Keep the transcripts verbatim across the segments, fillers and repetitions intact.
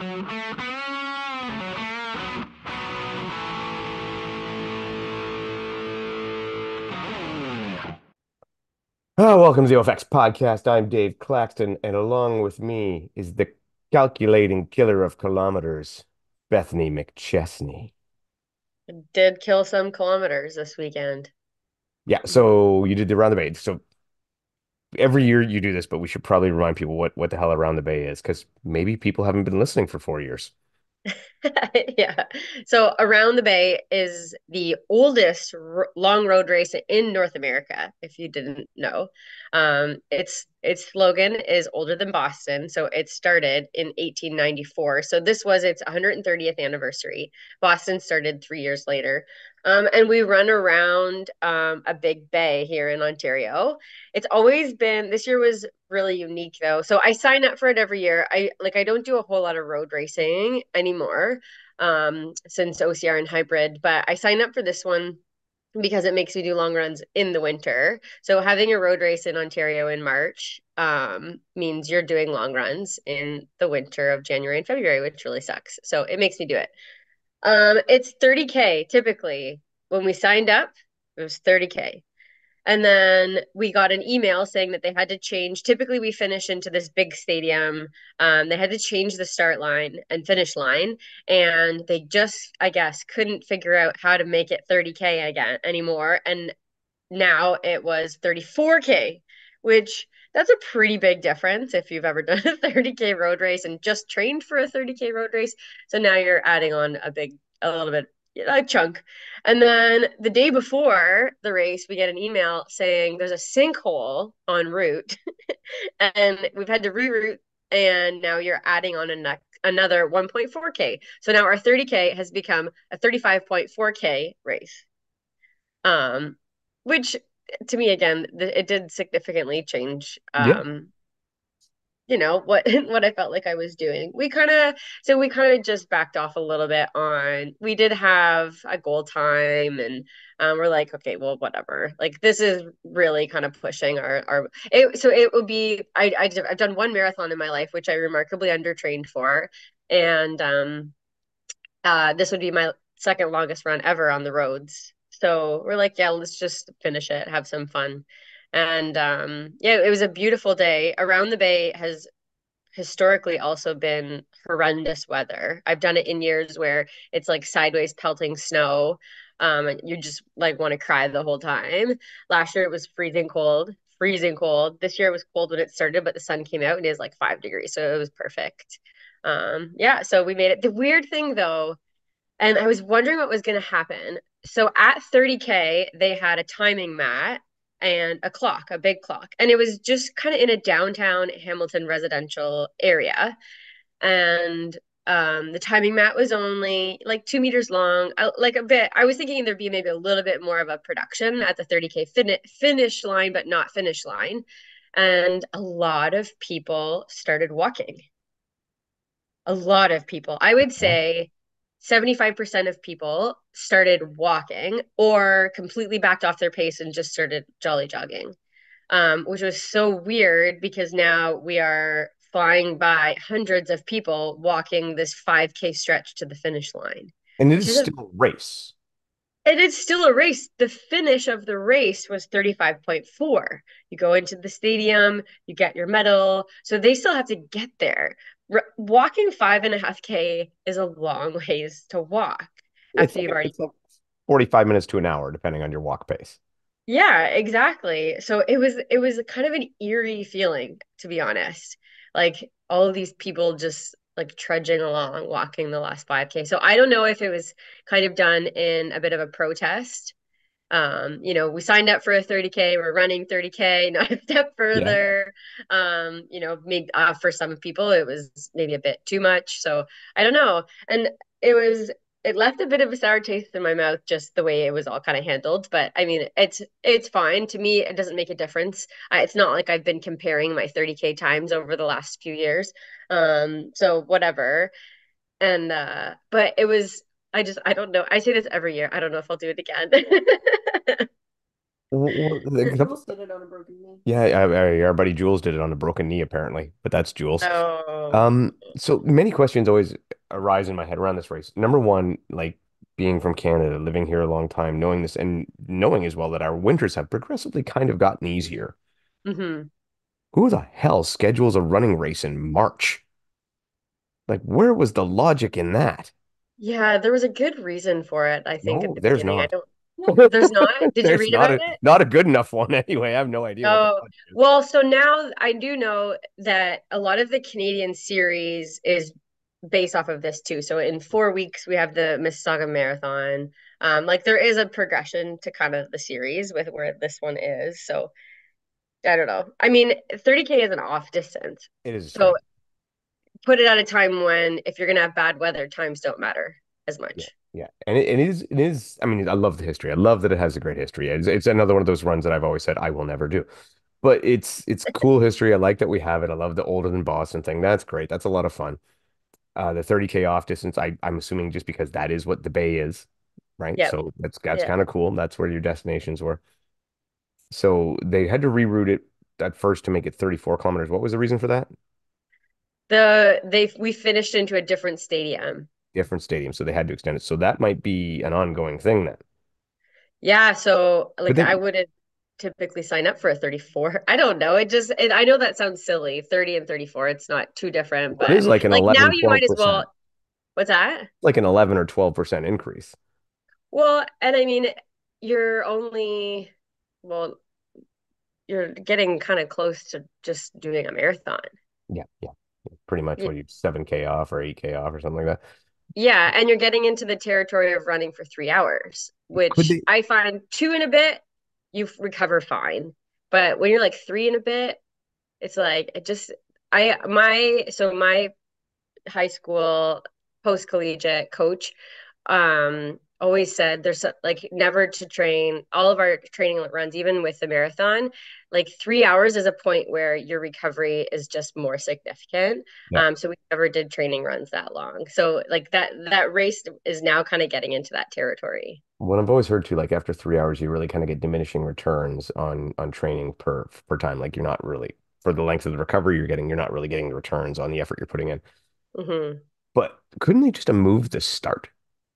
Oh, welcome to the O F X podcast. I'm Dave Claxton, and along with me is the calculating killer of kilometers, Bethany McChesney. Did kill some kilometers this weekend. Yeah, so you did the Around the Bay. So every year you do this, but we should probably remind people what, what the hell Around the Bay is, because maybe people haven't been listening for four years. Yeah. So Around the Bay is the oldest r long road race in North America, if you didn't know. Um, its its slogan is older than Boston. So it started in eighteen ninety-four. So this was its one hundred thirtieth anniversary. Boston started three years later. Um, and we run around um, a big bay here in Ontario. It's always been, this year was really unique though. So I sign up for it every year. I like I don't do a whole lot of road racing anymore um since O C R and hybrid, but I signed up for this one because it makes me do long runs in the winter. So having a road race in Ontario in March um means you're doing long runs in the winter of January and February, which really sucks. So it makes me do it. Um it's thirty K typically. When we signed up, it was thirty K. And then we got an email saying that they had to change. Typically, we finish into this big stadium. Um, they had to change the start line and finish line, and they just, I guess, couldn't figure out how to make it thirty K again anymore. And now it was thirty-four K, which that's a pretty big difference if you've ever done a thirty K road race and just trained for a thirty K road race. So now you're adding on a big, a little bit, a chunk. And then the day before the race, we get an email saying there's a sinkhole en route and we've had to reroute. And now you're adding on a another one point four K. So now our thirty K has become a thirty-five point four K race. Um, which to me again, it did significantly change Yeah. um, you know, what what I felt like I was doing. We kind of so we kind of just backed off a little bit on we did have a goal time and um, we're like, okay, well, whatever. Like this is really kind of pushing our our it, so it would be I, I I've done one marathon in my life, which I remarkably undertrained for. And um uh, this would be my second longest run ever on the roads. So we're like, yeah, let's just finish it, have some fun. And um, yeah, it was a beautiful day. Around the Bay has historically also been horrendous weather. I've done it in years where it's like sideways pelting snow. Um, and you just like want to cry the whole time. Last year it was freezing cold, freezing cold. This year it was cold when it started, but the sun came out and it was like five degrees, so it was perfect. Um, yeah, so we made it. The weird thing though, and I was wondering what was going to happen. So at thirty K, they had a timing mat and a clock, a big clock. And it was just kind of in a downtown Hamilton residential area. And um, the timing mat was only like two meters long, I, like a bit. I was thinking there'd be maybe a little bit more of a production at the thirty K fin finish line, but not finish line. And a lot of people started walking. A lot of people. I would Okay. say seventy-five percent of people started walking or completely backed off their pace and just started jolly jogging, um, which was so weird because now we are flying by hundreds of people walking this five K stretch to the finish line, And it which is is a still a race. and it's still a race. The finish of the race was thirty-five point four. You go into the stadium, you get your medal. So they still have to get there. R walking five and a half K is a long ways to walk It's after like you've already. it's like forty-five minutes to an hour, depending on your walk pace. Yeah, exactly. So it was it was kind of an eerie feeling, to be honest. Like all of these people just like trudging along, walking the last five K. So I don't know if it was kind of done in a bit of a protest. Um, you know, we signed up for a thirty K, we're running thirty K, not a step Yeah. further. Um, you know, maybe uh, for some people it was maybe a bit too much. So I don't know. And it was it left a bit of a sour taste in my mouth just the way it was all kind of handled. But I mean, it's it's fine. To me, it doesn't make a difference. I, it's not like I've been comparing my thirty K times over the last few years. Um, so whatever. And uh, but it was I just I don't know. I say this every year. I don't know if I'll do it again. Well, the couple- Jules did it on a broken knee. yeah, I, I, our buddy Jules did it on a broken knee, apparently, but that's Jules. Oh, Um, so many questions always arise in my head around this race. Number one, like being from Canada, living here a long time, knowing this and knowing as well that our winters have progressively kind of gotten easier. hmm. Who the hell schedules a running race in March? Like, where was the logic in that? Yeah, there was a good reason for it, I think, at No, the there's beginning. I not. don't, there's not. Did you There's read not about a it? not a good enough one anyway. I have no idea what the Oh, logic is. well, so now I do know that a lot of the Canadian series is based off of this too. So in four weeks, we have the Mississauga Marathon. Um, like there is a progression to kind of the series with where this one is. So I don't know. I mean, thirty K is an off distance. It is So strange. put it at a time when if you're gonna have bad weather, times don't matter as Yeah, much. yeah, and it, it is it is. I mean, I love the history. I love that it has a great history. It's, it's another one of those runs that I've always said I will never do. But it's it's cool history. I like that we have it. I love the older than Boston thing. That's great. That's a lot of fun. Uh, the thirty K off distance, I, I'm assuming just because that is what the Bay is, right? Yep. So that's that's Yeah. kind of cool. That's where your destinations were. So they had to reroute it at first to make it thirty-four kilometers. What was the reason for that? The they we finished into a different stadium. Different stadium, so they had to extend it. So that might be an ongoing thing then. Yeah, so But like I then wouldn't typically sign up for a thirty-four. I don't know. It just it, I know that sounds silly, thirty and thirty-four. It's not too different, it but is like an like now eleven, you twelve might as well. percent What's that? like an eleven or twelve percent increase. Well, and I mean, you're only well, you're getting kind of close to just doing a marathon. Yeah, yeah. Pretty much Y- what you seven K off or eight K off or something like that. Yeah, and you're getting into the territory of running for three hours, Could which they I find two and a bit, you recover fine. But when you're like three and a bit, it's like it just I my so my high school post collegiate coach um always said there's so- like never to train all of our training runs even with the marathon like three hours is a point where your recovery is just more significant. yeah. Um so we never did training runs that long, so like that that race is now kind of getting into that territory. What I've always heard too, like after three hours, you really kind of get diminishing returns on on training per per time. Like you're not really for the length of the recovery you're getting, you're not really getting the returns on the effort you're putting in. Hmm. But couldn't they just have moved the start?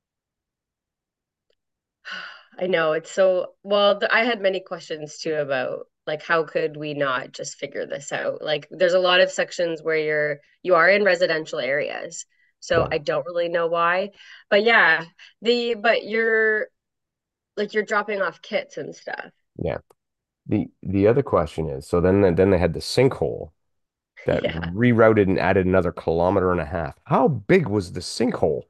I know it's so well. th- I had many questions too about like how could we not just figure this out? Like there's a lot of sections where you're you are in residential areas. So Yeah, I don't really know why. But yeah, the but you're like you're dropping off kits and stuff. yeah. The the other question is, so then then they had the sinkhole that Yeah, rerouted and added another kilometer and a half. How big was the sinkhole?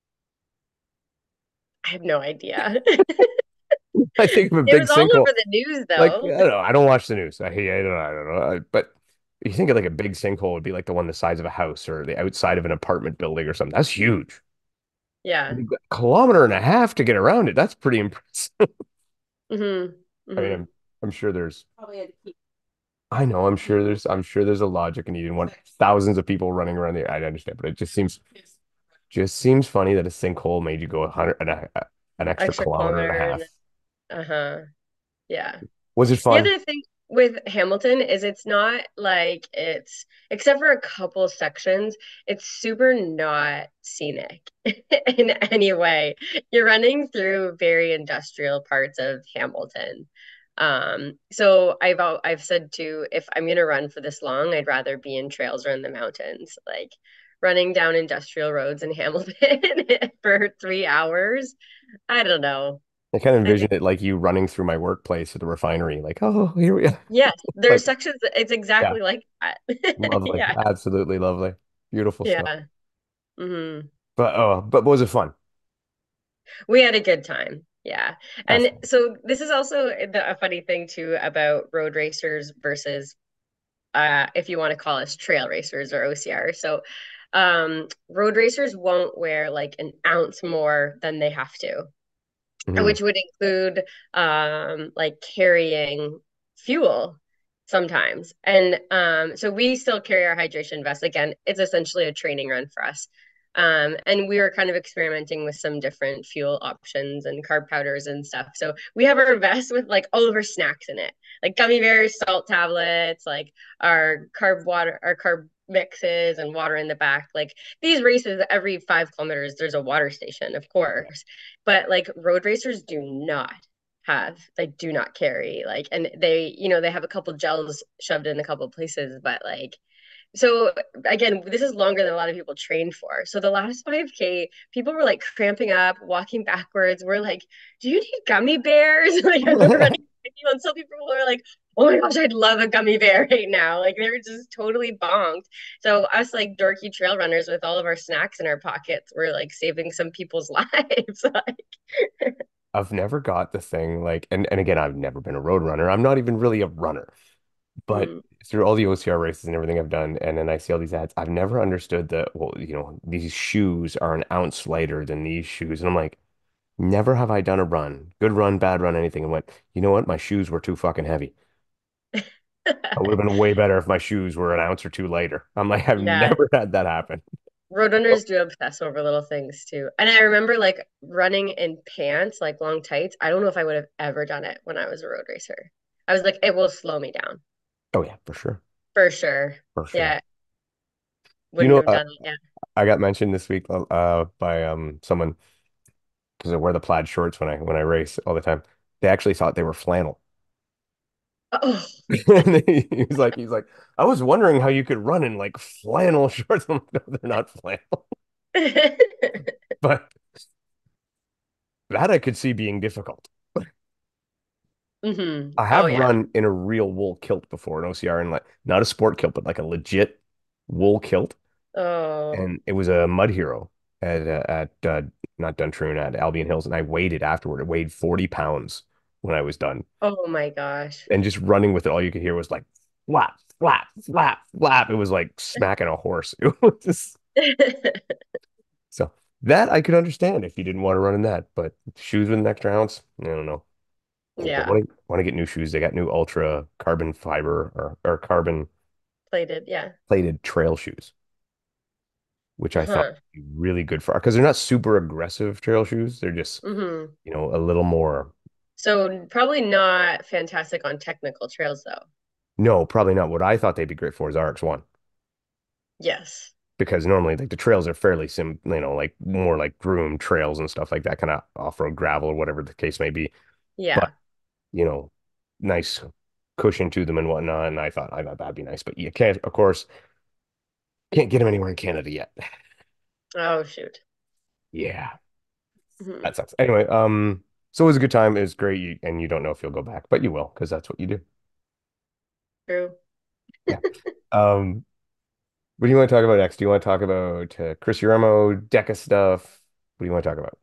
I have no idea. I think of a It big was all sinkhole. over the news Like, I though. don't know. I don't watch the news. I, I don't know. I don't know. But you think of like a big sinkhole would be like the one the size of a house or the outside of an apartment building or something. That's huge. Yeah. A kilometer and a half to get around it. That's pretty impressive. Hmm. I mean, Hmm. I'm I'm sure there's I know, I'm sure there's I'm sure there's a logic in you want thousands of people running around the I understand, but it just seems just seems funny that a sinkhole made you go a hundred and a, an extra Extra kilometer and a kilometer and half. uh-huh. Yeah. Was it The fun? other thing with Hamilton is it's not like it's, except for a couple sections, it's super not scenic in any way. You're running through very industrial parts of Hamilton. Um, so I've al- I've said too, if I'm gonna run for this long, I'd rather be in trails or in the mountains. Like running down industrial roads in Hamilton for three hours. I don't know. I kind of I think envisioned it like you running through my workplace at the refinery, like, oh, here we are. yes, there's Like, sections. It's yeah, exactly like that. lovely. Yeah, Absolutely lovely. Beautiful stuff. yeah. Hmm. But oh, but was it fun? We had a good time. Yeah. That's And so this is also the, a funny thing too about road racers versus uh if you want to call us trail racers or O C R. So um road racers won't wear like an ounce more than they have to, mhm. which would include um like carrying fuel sometimes. And um so we still carry our hydration vest. Again, it's essentially a training run for us. Um, and we were kind of experimenting with some different fuel options and carb powders and stuff. So we have our vest with like all of our snacks in it, like gummy bears, salt tablets, like our carb water, our carb mixes and water in the back. Like these races, every five kilometers, there's a water station, of course. But like road racers do not have, they do not carry like, and they, you know, they have a couple gels shoved in a couple places, but like so again, this is longer than a lot of people train for. So the last five K, people were like cramping up, walking backwards. We're like, do you need gummy bears? Like I remember running and some people were like, oh my gosh, I'd love a gummy bear right now. Like they were just totally bonked. So us like dorky trail runners with all of our snacks in our pockets, we're like saving some people's lives. Like, I've never got the thing like, and, and again, I've never been a road runner. I'm not even really a runner, but mm, through all the O C R races and everything I've done, and then I see all these ads, I've never understood that, well, you know, these shoes are an ounce lighter than these shoes. And I'm like, never have I done a run, good run, bad run, anything, and went, you know what? My shoes were too fucking heavy. I would have been way better if my shoes were an ounce or two lighter. I'm like, I've yeah. never had that happen. Roadrunners do obsess over little things too. And I remember like running in pants, like long tights. I don't know if I would have ever done it when I was a road racer. I was like, it will slow me down Oh yeah, for sure. for sure. For sure. Yeah, You wouldn't know, have uh, done it. Yeah. I got mentioned this week uh by um someone because I wear the plaid shorts when I when I race all the time. They actually thought they were flannel. Oh. And he, he was like, he's like, I was wondering how you could run in like flannel shorts. I'm like, no, they're not flannel. But that I could see being difficult. hmm I Oh have yeah. run in a real wool kilt before, an O C R, and like not a sport kilt, but like a legit wool kilt. Oh. And it was a Mud Hero at uh, at uh, not Duntroon at Albion Hills, and I weighed it afterward. It weighed forty pounds when I was done, Oh my gosh. and just running with it, all you could hear was like flap, flap, flap, flap. It was like smacking a horse. It was just so that I could understand if you didn't want to run in that, but shoes with an extra ounce, I don't know. I Yeah. want to want to get new shoes. They got new ultra carbon fiber or or carbon Plated. Yeah. plated trail shoes, which I thought Huh. would be really good for because they're not super aggressive trail shoes. They're just, hmm you know, a little more. So probably not fantastic on technical trails though. No, probably not. What I thought they'd be great for is R X one Yes. because normally like the trails are fairly sim, you know, like more like groomed trails and stuff like that, kind of off-road gravel or whatever the case may be. But Yeah. you know, nice cushion to them and whatnot. And I thought I thought that'd be nice, but you can't, of course, can't get them anywhere in Canada yet. Oh shoot. Yeah, hmm that sucks. Anyway, um, so it was a good time. It was great, you, and you don't know if you'll go back, but you will because that's what you do. True. Yeah. Um, what do you want to talk about next? Do you want to talk about uh, Chris Uremo, Deca stuff? What do you want to talk about?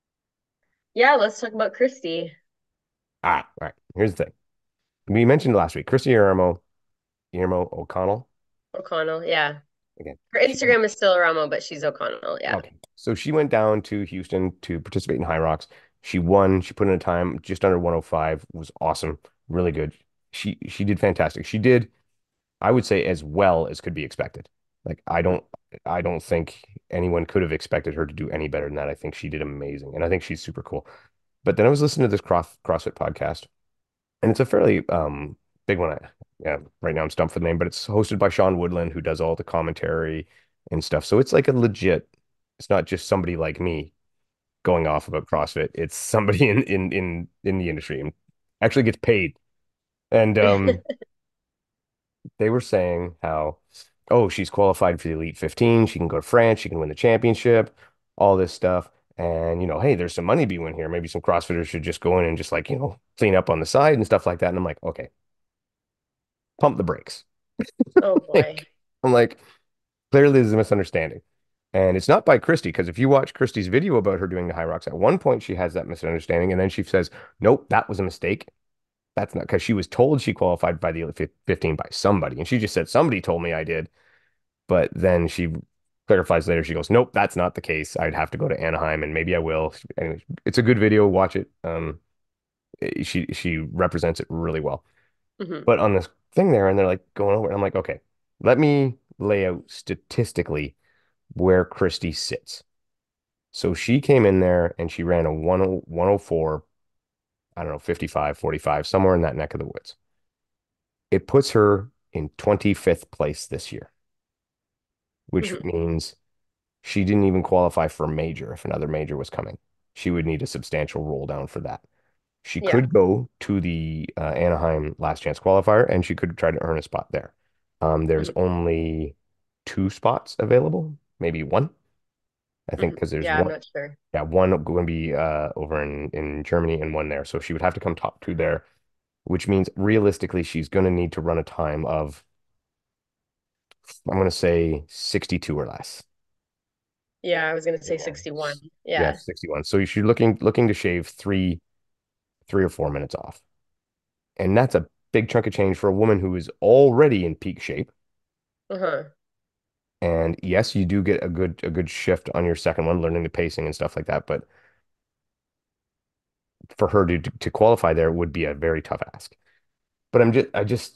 Yeah, let's talk about Christy Ah, all right. Here's the thing. We mentioned last week, Christy Uremo, Guillermo O'Connell. O'Connell. Yeah. Again, Her she, Instagram is still Ramo, but she's O'Connell. Yeah. okay. So she went down to Houston to participate in High Rocks. She won. She put in a time just under one oh five. It was awesome. Really good. She she did fantastic. She did, I would say, as well as could be expected. Like I don't I don't think anyone could have expected her to do any better than that. I think she did amazing. And I think she's super cool. But then I was listening to this cross CrossFit podcast, and it's a fairly um big one. I, yeah, right now I'm stumped for the name, but it's hosted by Sean Woodland, who does all the commentary and stuff. So it's like a legit, it's not just somebody like me going off about CrossFit. It's somebody in in in in the industry and actually gets paid. And um they were saying how, oh, she's qualified for the Elite fifteen. She can go to France. She can win the championship, all this stuff. And, you know, hey, there's some money to be won here. Maybe some CrossFitters should just go in and just like, you know, clean up on the side and stuff like that. And I'm like, okay, pump the brakes. Oh boy. Like, I'm like, clearly there's a misunderstanding. And it's not by Christy, because if you watch Christy's video about her doing the high rocks, at one point she has that misunderstanding. And then she says, nope, that was a mistake. That's not because she was told she qualified by the Elite fifteen by somebody. And she just said, somebody told me I did. But then she clarifies later. She goes, "Nope, that's not the case. I'd have to go to Anaheim, and maybe I will." Anyway, it's a good video. Watch it. Um, eh, she she represents it really well. hmm But on this thing there, and they're like going over, it, I'm like, okay, let me lay out statistically where Christy sits. So she came in there and she ran a one oh one oh four, I don't know, fifty-five, forty-five, somewhere in that neck of the woods. It puts her in twenty-fifth place this year, which Mhm. means she didn't even qualify for a major if another major was coming. She would need a substantial roll down for that. She Yeah. could go to the uh, Anaheim last chance qualifier and she could try to earn a spot there. Um, there's Mhm. only two spots available, maybe one, I think, Mhm. because there's Yeah, I'm one, not sure. yeah, one going to be uh, over in, in Germany and one there. So she would have to come top two there, which means realistically, she's going to need to run a time of, I'm going to say sixty-two or less. Yeah, I was gonna say Yeah. sixty-one. Yeah, Yeah. sixty-one. So you're looking looking to shave three three or four minutes off. And that's a big chunk of change for a woman who is already in peak shape. Uh-huh. And yes, you do get a good a good shift on your second one, learning the pacing and stuff like that. But for her to to qualify there would be a very tough ask. But I'm just I just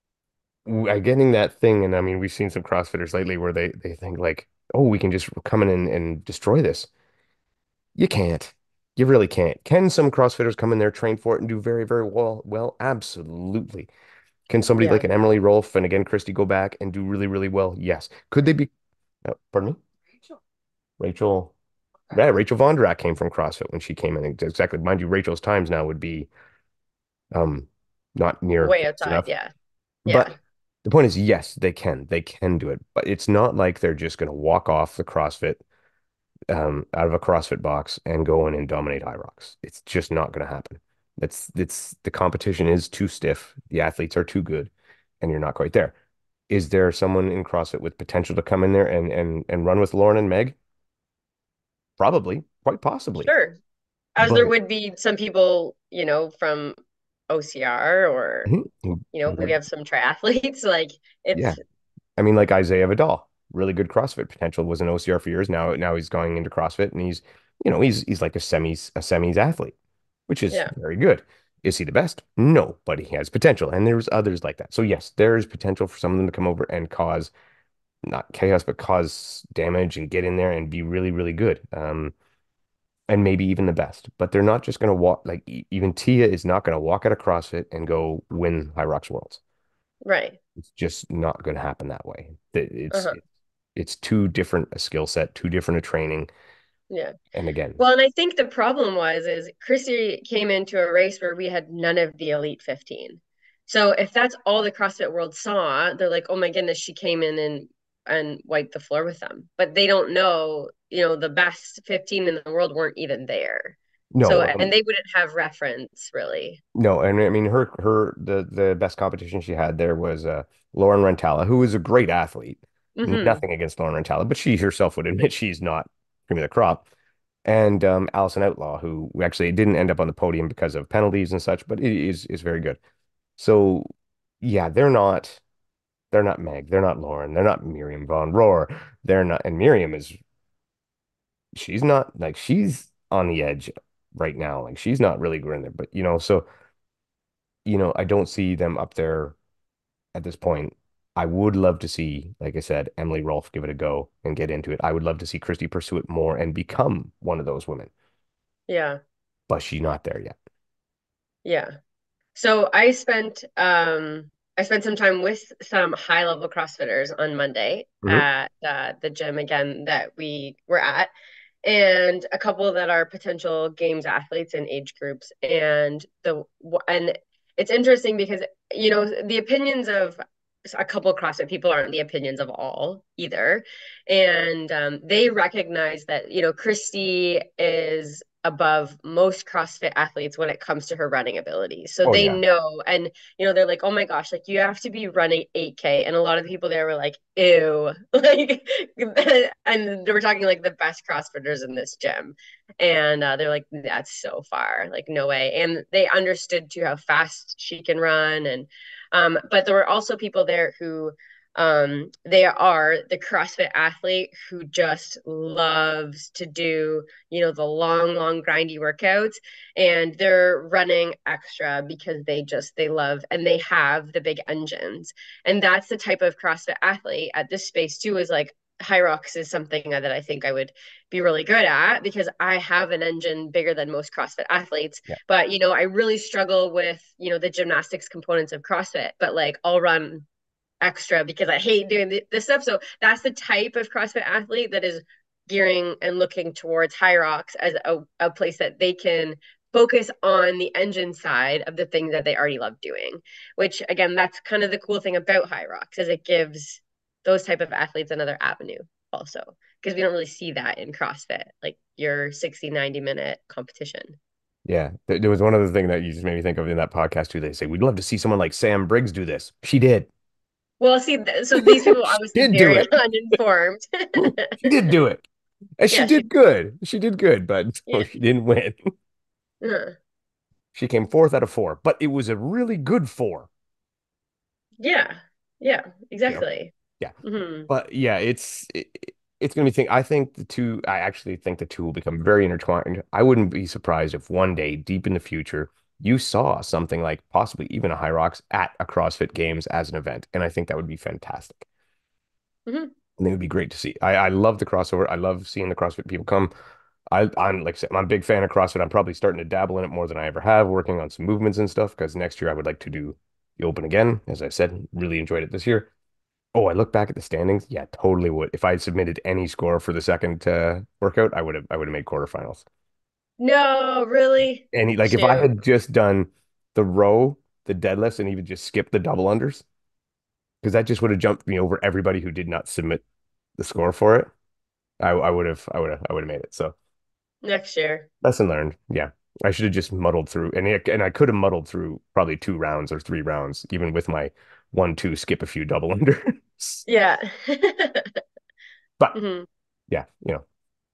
I getting that thing, and I mean we've seen some CrossFitters lately where they they think like, oh, we can just come in and, and destroy this. You can't. You really can't. Can some CrossFitters come in there, train for it, and do very, very well? Well, absolutely. Can somebody Yeah. like an Emily Rolfe and again Christy go back and do really, really well? Yes. Could they be? Uh, pardon me? Rachel. Yeah, Rachel Vondrack came from CrossFit when she came in. Exactly. Mind you, Rachel's times now would be um not near Way fast outside. enough. Yeah. But Yeah. the point is, yes, they can. They can do it. But it's not like they're just going to walk off the CrossFit um, out of a CrossFit box and go in and dominate High Rocks. It's just not going to happen. That's it's the competition is too stiff. The athletes are too good, and you're not quite there. Is there someone in CrossFit with potential to come in there and and and run with Lauren and Meg? Probably, quite possibly. Sure. As there But would be some people, you know, from O C R or, mhm, you know, we have some triathletes. Like yeah, it's I mean, like Isaiah Vidal, really good CrossFit potential, was an O C R for years. Now, now he's going into CrossFit, and he's, you know, he's he's like a semis a semis athlete, which is yeah. very good. Is he the best? No, but he has potential, and there's others like that. So yes, there is potential for some of them to come over and cause not chaos, but cause damage and get in there and be really, really good. Um, and maybe even the best. But they're not just going to walk like e- even Tia is not going to walk out of CrossFit and go win High Rocks Worlds. Right. It's just not going to happen that way. It- It's Uh-huh. it's too different a skill set, too different a training. Yeah. And again, Well, and I think the problem was is Chrissy came into a race where we had none of the elite fifteen. So if that's all the CrossFit world saw, they're like, "Oh my goodness, she came in and and wiped the floor with them." But they don't know, you know, the best fifteen in the world weren't even there. So no, and um, they wouldn't have reference really. no, and I mean her her the the best competition she had there was uh Lauren Rentala, who is a great athlete. Hmm. Nothing against Lauren Rentala, but she herself would admit she's not cream of the crop. And um, Allison Outlaw, who actually didn't end up on the podium because of penalties and such, but it is is very good. So yeah, they're not they're not Meg, they're not Lauren, they're not Miriam Von Rohr, they're not, and Miriam is she's not like she's on the edge right now, like she's not really going there, but you know, so you know, I don't see them up there at this point. I would love to see, like I said, Emily Rolfe give it a go and get into it. I would love to see Christy pursue it more and become one of those women, Yeah. but she's not there yet. Yeah. So I spent um I spent some time with some high level CrossFitters on Monday Hmm. at uh, the gym again that we were at, and a couple that are potential games athletes in age groups. And the and it's interesting because you know the opinions of a couple CrossFit people aren't the opinions of all either, and um, they recognize that you know Christy is above most CrossFit athletes when it comes to her running ability. So Oh they yeah. know, and you know, they're like, oh my gosh, like you have to be running eight K. And a lot of the people there were like, ew. Like, and they were talking like the best CrossFitters in this gym. And uh, they're like, that's so far, like no way. And they understood too how fast she can run. And um, but there were also people there who um, they are the CrossFit athlete who just loves to do you know, the long, long grindy workouts and they're running extra because they just they love and they have the big engines. And that's the type of CrossFit athlete at this space too is like Hyrox is something that I think I would be really good at because I have an engine bigger than most CrossFit athletes. Yeah. But, you know, I really struggle with, you know, the gymnastics components of CrossFit, but like I'll run extra because I hate doing the, this stuff. So that's the type of CrossFit athlete that is gearing and looking towards Hyrox as a, a place that they can focus on the engine side of the things that they already love doing, which again, that's kind of the cool thing about Hyrox is it gives those type of athletes another avenue also because we don't really see that in CrossFit, like your sixty, ninety minute competition. Yeah. There, there was one other thing that you just made me think of in that podcast too. They say, we'd love to see someone like Sam Briggs do this. She did. Well, see, so these people are She obviously did do very it. uninformed. She did do it. And she Yeah, she, did good. She did good, but no, yeah, she didn't win. uh, She came fourth out of four, but it was a really good four. yeah, yeah, You know? exactly. Yeah. Hmm. But yeah, it's it, it's gonna be thing. I think the two. I actually think the two will become very intertwined. I wouldn't be surprised if one day, deep in the future, you saw something like possibly even a High Rocks at a CrossFit Games as an event, and I think that would be fantastic. Hmm. I think it would be great to see. I, I love the crossover. I love seeing the CrossFit people come. I, I'm like I said, I'm a big fan of CrossFit. I'm probably starting to dabble in it more than I ever have, working on some movements and stuff. Because next year I would like to do the Open again. As I said, really enjoyed it this year. Oh, I look back at the standings. Yeah, totally would. If I had submitted any score for the second uh, workout, I would have I would have made quarterfinals. No, really? Any like if I Shoot. had just done the row, the deadlifts, and even just skipped the double unders, because that just would have jumped me over everybody who did not submit the score for it. I I would have I would have I would have made it. So Next year. lesson learned. Yeah. I should have just muddled through and it, and I could have muddled through probably two rounds or three rounds, even with my one, two, skip a few double unders. Yeah. But Hmm. yeah, you know,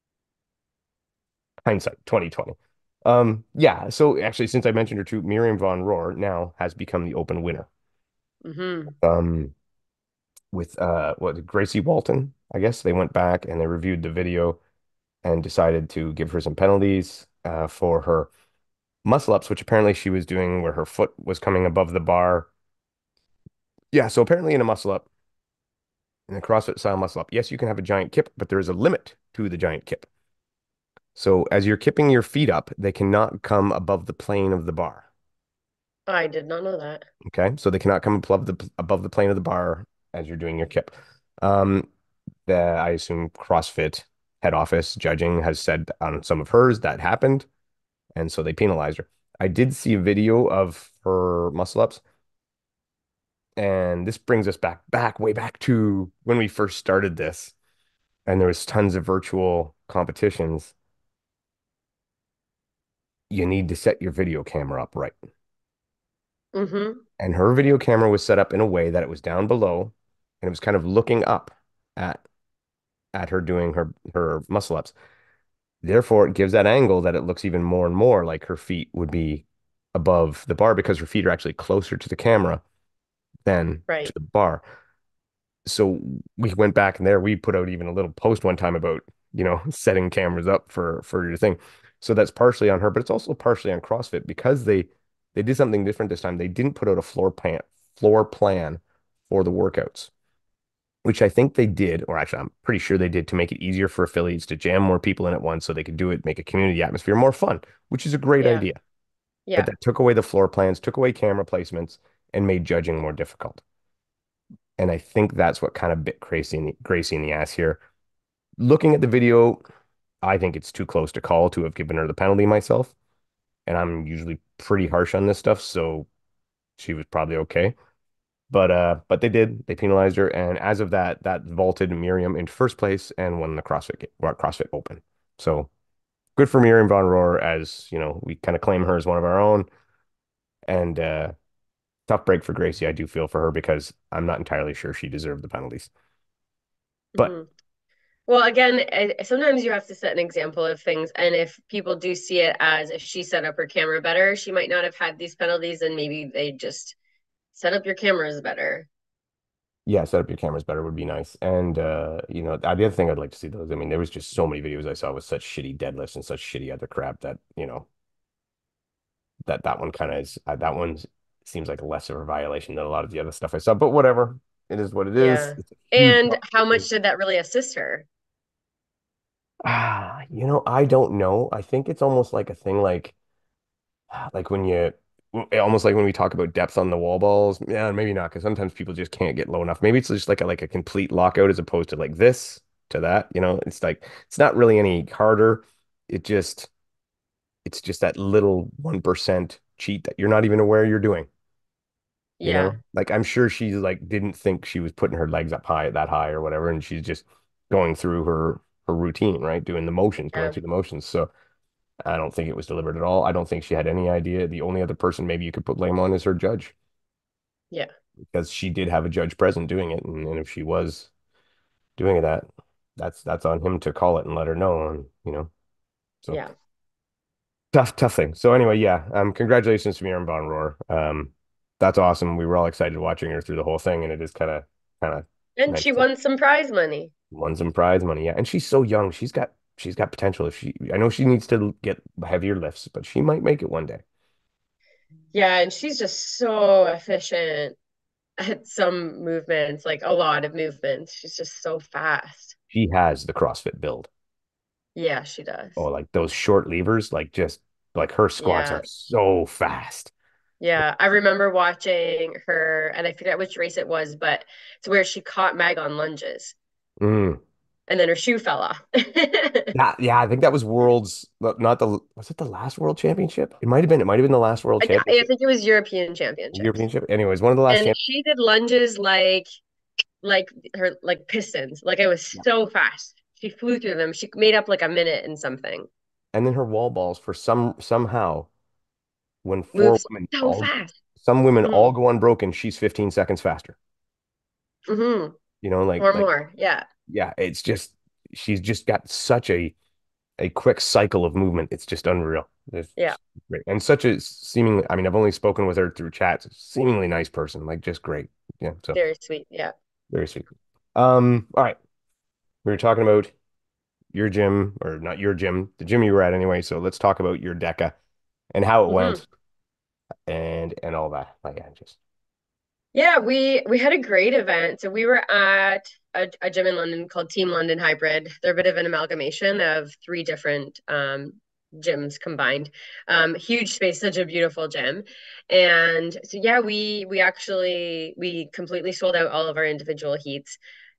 hindsight twenty twenty. Um, yeah, so actually since I mentioned her too, Miriam Von Rohr now has become the open winner. Hmm. Um, with uh what Gracie Walton, I guess they went back and they reviewed the video and decided to give her some penalties uh for her muscle ups, which apparently she was doing where her foot was coming above the bar. Yeah, so apparently in a muscle up, in a CrossFit style muscle up, yes, you can have a giant kip, but there is a limit to the giant kip. So as you're kipping your feet up, they cannot come above the plane of the bar. I did not know that. Okay, so they cannot come above the above the plane of the bar as you're doing your kip. Um, the I assume CrossFit head office judging has said on some of hers that happened, and so they penalized her. I did see a video of her muscle ups, and this brings us back, back, way back to when we first started this, and there was tons of virtual competitions. You need to set your video camera up right. Hmm. And her video camera was set up in a way that it was down below and it was kind of looking up at at her doing her her muscle ups. Therefore, it gives that angle that it looks even more and more like her feet would be above the bar because her feet are actually closer to the camera than to Right. the bar. So we went back and there we put out even a little post one time about, you know, setting cameras up for for your thing. So that's partially on her, but it's also partially on CrossFit because they they did something different this time. They didn't put out a floor plan floor plan for the workouts, which I think they did, or actually I'm pretty sure they did to make it easier for affiliates to jam more people in at once so they could do it, make a community atmosphere more fun, which is a great Yeah. idea. But Yeah. that took away the floor plans, took away camera placements, and made judging more difficult. And I think that's what kind of bit Gracie in the, Gracie in the ass here. Looking at the video, I think it's too close to call to have given her the penalty myself. And I'm usually pretty harsh on this stuff, so she was probably okay. But uh, but they did. They penalized her, and as of that, that vaulted Miriam into first place and won the CrossFit well, CrossFit Open. So good for Miriam Von Rohr, as you know, we kind of claim her as one of our own. And uh, tough break for Gracie. I do feel for her because I'm not entirely sure she deserved the penalties. But Hmm. Well, again, I, sometimes you have to set an example of things, and if people do see it as if she set up her camera better, she might not have had these penalties, and maybe they just set up your cameras better. yeah, set up your cameras better would be nice. And uh, you know, the other thing I'd like to see those. I mean, there was just so many videos I saw with such shitty deadlifts and such shitty other crap that, you know, that that one kind of is uh, that one seems like less of a violation than a lot of the other stuff I saw. But whatever. It is what it is. Yeah. It's a huge And how much competition. did that really assist her? Ah, you know, I don't know. I think it's almost like a thing like like when you almost like when we talk about depth on the wall balls. Yeah, maybe not, because sometimes people just can't get low enough. Maybe it's just like a like a complete lockout as opposed to like this to that, you know. It's like it's not really any harder. It just it's just that little one percent cheat that you're not even aware you're doing, you Yeah. know? Like I'm sure she like didn't think she was putting her legs up high that high or whatever, and she's just going through her her routine, right? Doing the motions, going Yeah. through the motions. So I don't think it was deliberate at all. I don't think she had any idea. The only other person maybe you could put blame on is her judge, Yeah. because she did have a judge present doing it, and, and if she was doing that, that's that's on him to call it and let her know, and you know. So Yeah. tough, tough thing. So anyway, yeah, um, congratulations to Miriam Von Rohr. Um, that's awesome. We were all excited watching her through the whole thing, and it is kind of kind of And nice she to won some prize money. won some prize money. Yeah, and she's so young. She's got she's got potential. If she, I know she needs to get heavier lifts, but she might make it one day. Yeah, and she's just so efficient at some movements, like a lot of movements. She's just so fast. She has the CrossFit build. Yeah, she Oh, does. like those short levers, like just like her squats are Yeah. so fast. Yeah. I remember watching her, and I forget which race it was, but it's where she caught Meg on lunges Mm. and then her shoe fell off. Yeah, yeah, I think that was world's not the was it the last world championship? It might have been. It might have been the last world I, I championship. think it was European Championships. European champ. Anyways, one of the last And championships. she did lunges like like her like pistons. Like it was Yeah. so fast. She flew through them. She made up like a minute and something. And then her wall balls for some somehow when four Moves women so all fast. some women Mm. all go unbroken, she's fifteen seconds faster. Hmm. You know, like Or like more. Yeah. yeah, it's just she's just got such a a quick cycle of movement. It's just unreal. It's Yeah. great. And such a seemingly, I mean, I've only spoken with her through chats, seemingly nice person, like just great. Yeah, so Very sweet. Yeah. very sweet. Um, all right. We were talking about your gym, or not your gym, the gym you were at anyway. So let's talk about your DECA and how it Hmm. went and and all that. Like, yeah, just Yeah, we we had a great event. So we were at a, a gym in London called Team London Hybrid. They're a bit of an amalgamation of three different um, gyms combined. Um, huge space, such a beautiful gym. And so yeah, we we actually we completely sold out all of our individual heats,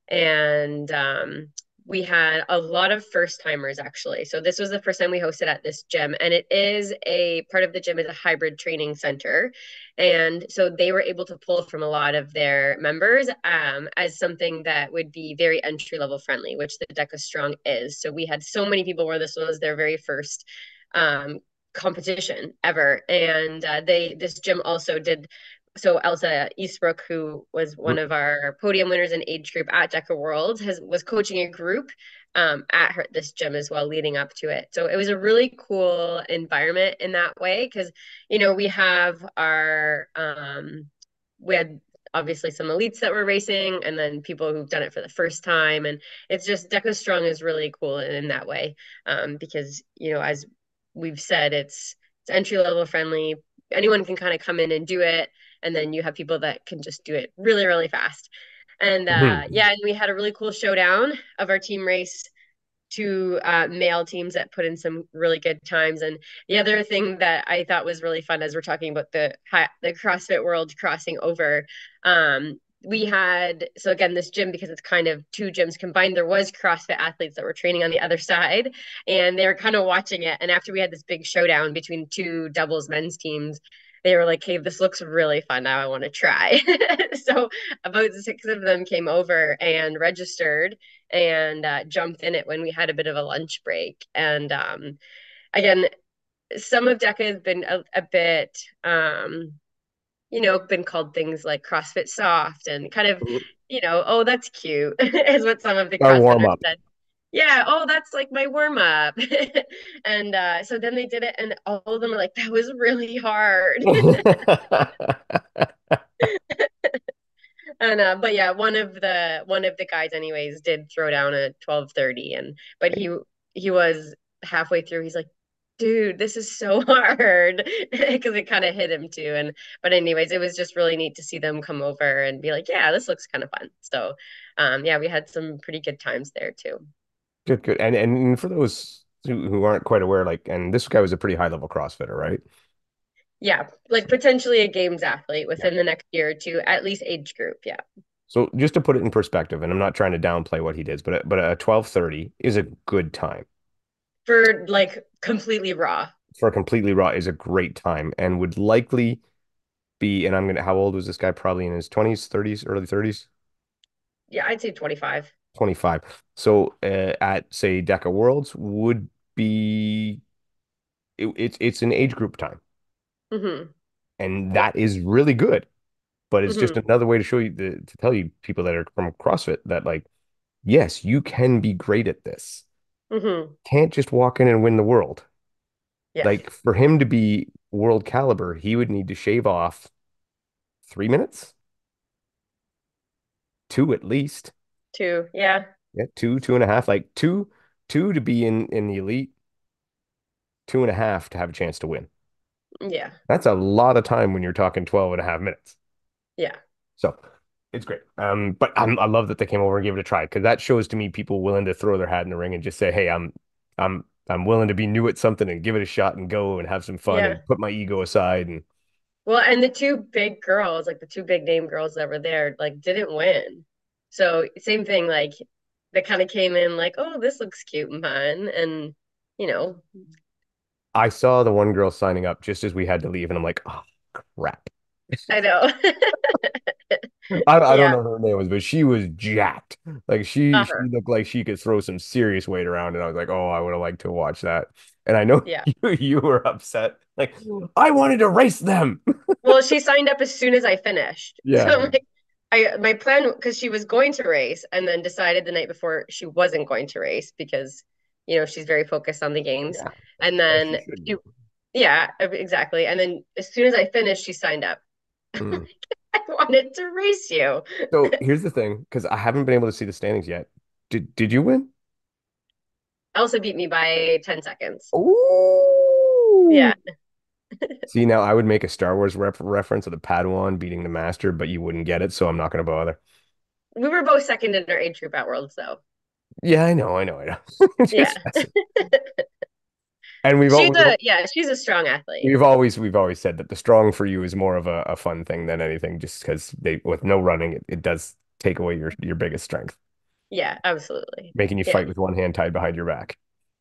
and um, we had a lot of first timers actually. So this was the first time we hosted at this gym, and it is a part of the gym is a hybrid training center. And so they were able to pull from a lot of their members um, as something that would be very entry level friendly, which the DECA Strong is. So we had so many people where this was their very first um, competition ever. And uh, they this gym also did so Elsa Eastbrook, who was one of our podium winners in age group at DECA World, has was coaching a group um, at her this gym as well, leading up to it. So it was a really cool environment in that way because you know we have our um, we had obviously some elites that were racing, and then people who've done it for the first time, and it's just DECA Strong is really cool in, in that way um, because you know as we've said, it's it's entry level friendly. Anyone can kind of come in and do it, and then you have people that can just do it really, really fast. And uh, Mhm. yeah, and we had a really cool showdown of our team race two uh, male teams that put in some really good times. And the other thing that I thought was really fun as we're talking about the the CrossFit world crossing over, um, we had so again this gym because it's kind of two gyms combined. There was CrossFit athletes that were training on the other side, and they were kind of watching it. And after we had this big showdown between two doubles men's teams, they were like, "Hey, this looks really fun. Now I want to try." So about six of them came over and registered and uh, jumped in it when we had a bit of a lunch break. And um, again, some of DECA has been a, a bit, um, you know, been called things like CrossFit soft and kind of, you know, oh, that's cute, is what some of the Our warm CrossFitters up. said. Yeah, oh, that's like my warm up. And uh, so then they did it, and all of them were like, that was really hard. And uh, but yeah, one of the one of the guys, anyways, did throw down a twelve thirty, and but he he was halfway through. He's like, dude, this is so hard because it kind of hit him too. And but anyways, it was just really neat to see them come over and be like, yeah, this looks kind of fun. So, um, yeah, we had some pretty good times there too. Good, good. And and for those who, who aren't quite aware, like, and this guy was a pretty high level CrossFitter, right? Yeah, like potentially a games athlete Yeah. within the next year or two, at least age group. Yeah, So just to put it in perspective, and I'm not trying to downplay what he did, but a, but a twelve thirty is a good time. for like completely raw. For a completely raw is a great time and would likely be, and I'm gonna, how old was this guy? Probably in his twenties, thirties, early thirties, Yeah, I'd say twenty-five. twenty-five. So uh, at say DECA Worlds would be it, it's it's an age group time, Mm-hmm. and Yeah. that is really good. But it's just Mm-hmm. another way to show you the, to tell you people that are from CrossFit that like, yes, you can be great at this. Mm-hmm. Can't just walk in and win the world. Yeah. Like for him to be world caliber, he would need to shave off three minutes, two at least. Two. Yeah. Yeah, two, two and a half, like two, two to be in in the elite, two and a half to have a chance to win. Yeah. That's a lot of time when you're talking twelve and a half minutes. Yeah. So it's great. Um, but I'm, I love that they came over and gave it a try because that shows to me people willing to throw their hat in the ring and just say, "Hey, I'm, I'm, I'm willing to be new at something and give it a shot and go and have some fun Yeah. and put my ego aside." And Well, and the two big girls, like the two big name girls that were there, like didn't win. So same thing, like they kind of came in like, oh, this looks cute and fun. And, you know, I saw the one girl signing up just as we had to leave, and I'm like, "Oh, crap." I know. I, I don't Yeah. know who her name was, but she was jacked. Like she she Uh-huh. looked like she could throw some serious weight around, and I was like, oh, I would have liked to watch that. And I know Yeah. you you were upset. Like I wanted to race them. Well, she signed up as soon as I finished. So Yeah, I'm like, I my plan because she was going to race and then decided the night before she wasn't going to race because, you know, she's very focused on the games. yeah. And As she then should she, be. yeah, exactly. And then as soon as I finished, she signed up. Mm. I wanted to race you. So here's the thing, because I haven't been able to see the standings yet. Did did you win? Elsa beat me by ten seconds. Ooh. Yeah. See, now I would make a Star Wars ref reference of the Padawan beating the Master, but you wouldn't get it, so I'm not going to bother. We were both second in our age group at Worlds, though. Yeah, I know, I know, I know. Yeah. Just messing. And we've She's all a, yeah, she's a strong athlete. we've always we've always said that the strong for you is more of a, a fun thing than anything, just because they with no running, it, it does take away your your biggest strength, Yeah, absolutely. making you Yeah. fight with one hand tied behind your back.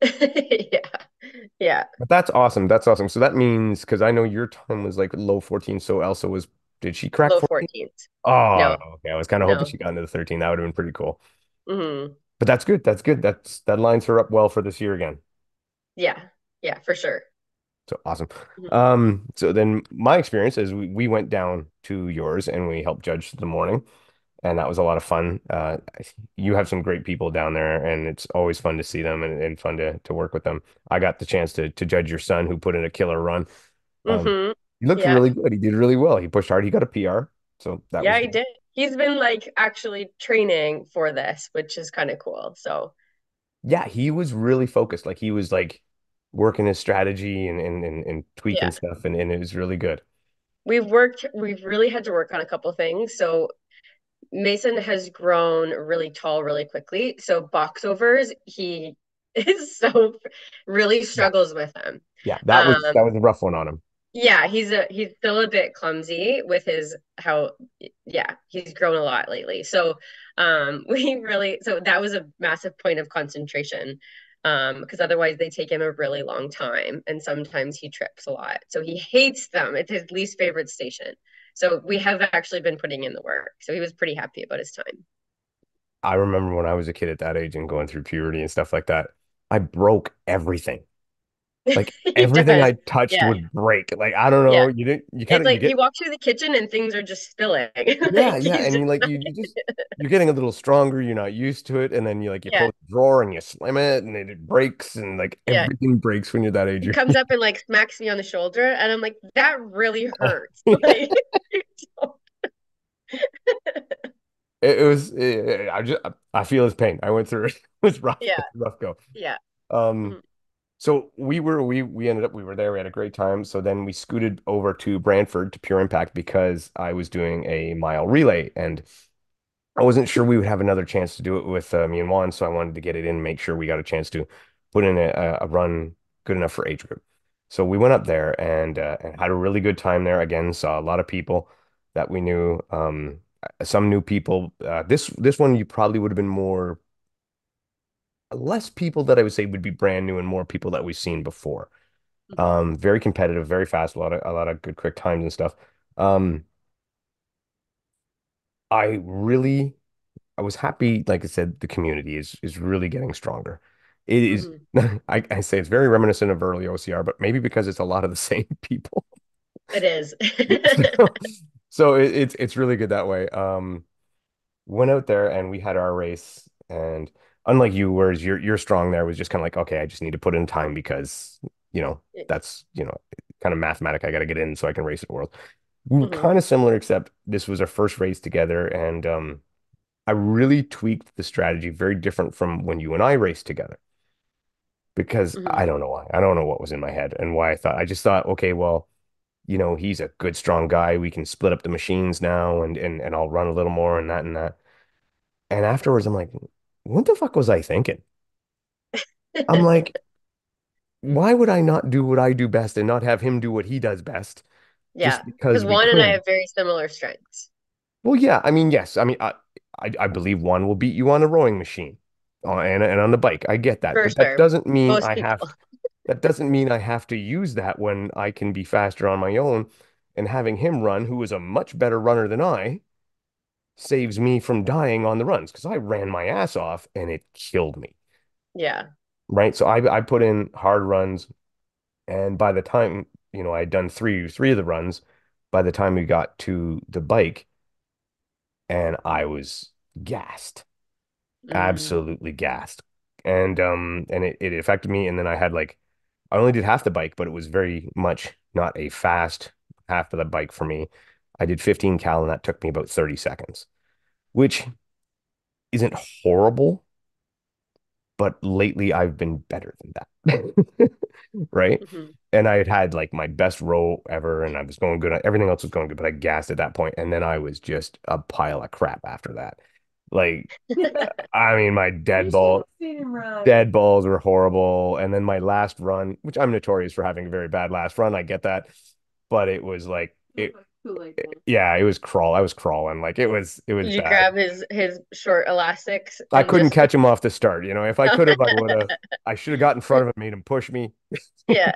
Yeah. Yeah. But that's awesome. That's awesome. So that means because I know your time was like low fourteen, so Elsa was did she crack Low fourteen? fourteens. Oh, No, okay. I was kind of hoping no. she got into the thirteen. That would have been pretty cool. Hmm. But that's good. That's good. That's that lines her up well for this year again. Yeah. Yeah, for sure. So awesome. Mhm. Um, so then my experience is we, we went down to yours and we helped judge the morning. And that was a lot of fun. Uh, you have some great people down there, and it's always fun to see them and, and fun to to work with them. I got the chance to to judge your son, who put in a killer run. Um, Hmm. he looked Yeah. really good. He did really well. He pushed hard. He got a P R, so that Yeah, was he good. did. He's been like actually training for this, which is kind of cool. So, Yeah, he was really focused. Like he was like working his strategy and and and, and yeah. tweaking stuff, and, and it was really good. We've worked, we've really had to work on a couple things. So, Mason has grown really tall really quickly. So, box overs, he is so really Yeah, struggles with them. yeah, that was Um, that was a rough one on him. Yeah, he's a he's still a bit clumsy with his how yeah, he's grown a lot lately. So um we really so that was a massive point of concentration. Um, because otherwise they take him a really long time and sometimes he trips a lot. So he hates them. It's his least favorite station. So we have actually been putting in the work. So he was pretty happy about his time. I remember when I was a kid at that age and going through puberty and stuff like that. I broke everything. Like He everything does. I touched Yeah. would break. Like I don't know, Yeah. you didn't you kind It's of you like he get walks through the kitchen and things are just spilling. yeah, Like yeah, he's and just you like you you just you're getting a little stronger, you're not used to it, and then you like you yeah. close the drawer and you slam it and it, it breaks and like Yeah. everything breaks when you're that age. He You're, comes up and like smacks me on the shoulder, and I'm like, that really hurts. Like, it, it was it, I just I feel his pain. I went through it. It was rough. yeah, It was a rough go. yeah. Um Mhm. So we were we we ended up we were there. We had a great time. So then we scooted over to Brantford to Pure Impact because I was doing a mile relay, and I wasn't sure we would have another chance to do it with uh, me and Juan. So I wanted to get it in, make sure we got a chance to put in a, a run good enough for age group. So we went up there and uh, and had a really good time there. Again, saw a lot of people that we knew. Um, some new people. Uh, this this one you probably would have been more less people that I would say would be brand new and more people that we've seen before. Mhm. Um, very competitive, very fast, a lot of a lot of good quick times and stuff. Um, I really I was happy, like I said, the community is is really getting stronger. It is Mhm. I, I say it's very reminiscent of early O C R, but maybe because it's a lot of the same people. It is. So, so it, it's it's really good that way. Um, went out there and we had our race, and unlike you, whereas you're you're strong there was just kind of like, okay, I just need to put in time because you know that's you know kind of mathematic. I got to get in so I can race at World. We were Mhm. kind of similar, except this was our first race together, and um, I really tweaked the strategy very different from when you and I raced together because I Mhm. don't know why. I don't know what was in my head and why I thought. I just thought, okay, well, you know, he's a good, strong guy. We can split up the machines now, and and and I'll run a little more and that and that. And afterwards, I'm like, what the fuck was I thinking? I'm like, why would I not do what I do best and not have him do what he does best Yeah, just because because we Juan and I could? have very similar strengths, Well, yeah, I mean, yes. I mean, I, I, I believe one will beat you on a rowing machine uh, and, and on the bike. I get that. for But that sure. doesn't mean Most I people. have, that doesn't mean I have to use that when I can be faster on my own. And having him run, who is a much better runner than I, saves me from dying on the runs because I ran my ass off and it killed me. Yeah. Right. So I, I put in hard runs. And by the time, you know, I'd done three, three of the runs, by the time we got to the bike, and I was gassed. Mm. Absolutely gassed. And um and it, it affected me. And then I had like I only did half the bike, but it was very much not a fast half of the bike for me. I did fifteen cal and that took me about thirty seconds, which isn't horrible, but lately I've been better than that. Right? Mhm. And I had had like my best row ever and I was going good. Everything else was going good, but I gassed at that point, and then I was just a pile of crap after that. Like, I mean, my dead You should ball have seen him run. dead balls were horrible. And then my last run, which I'm notorious for having a very bad last run, I get that. But it was like Look it, like Kool-Aid it man. yeah, it was crawl. I was crawling. Like it was it was Did you bad. grab his his short elastics I and couldn't just catch him off the start. You know, if I could have, I would have. I should have got in front of him, made him push me. yeah.